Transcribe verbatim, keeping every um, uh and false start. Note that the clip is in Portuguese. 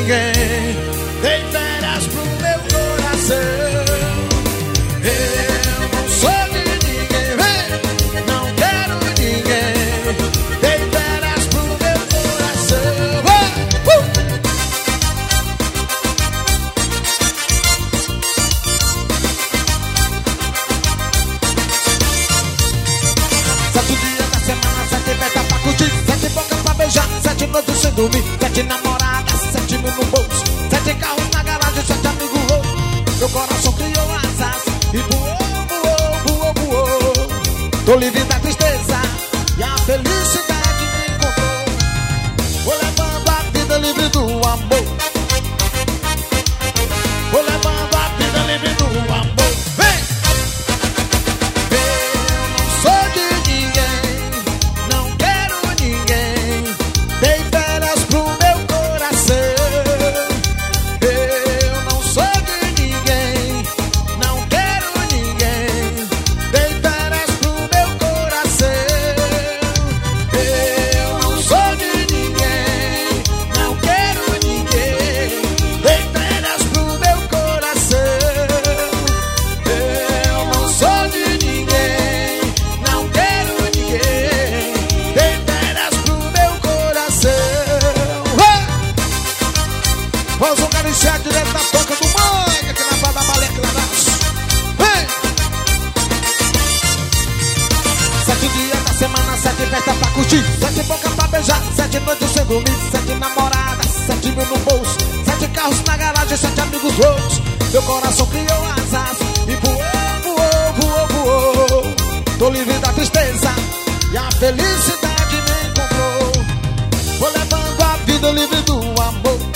ninguém. Dei férias pro meu coração. Eu não sou de ninguém, vem, não quero ninguém. Dei férias pro meu coração. Uh! Uh! Sete dias da semana, sete festas pra curtir, sete bocas pra beijar, sete noites sem dormir, sete namoradas, sete mil no bolso, sete carros na garagem, sete amigos loucos. Meu coração criou asas e voou, voou, voou, voou. Tô livre da tristeza e a felicidade me encontrou. Vou levando a vida livre do amor. Vou levando a vida livre do amor. Vem! Eu não sou de ninguém, não quero ninguém. Dei férias pro meu coração. Eu não sou de ninguém, não quero ninguém. Dei férias pro meu coração. Eu não sou de ninguém, não quero ninguém. Dei férias pro meu coração. Eu não sou de ninguém, não quero ninguém. Dei férias pro meu coração. Vamos acariciar direto da toca do mangue, aqui na Bada Maleca da Dança. Vem! Sete dias da semana, sete festas pra curtir, sete bocas pra beijar, sete noites sem dormir, sete namoradas, sete mil no bolso, sete carros na garagem, sete amigos loucos. Meu coração criou asas e voou, voou, voou, voou. Tô livre da tristeza e a felicidade me encontrou. Vou levando a vida livre do amor.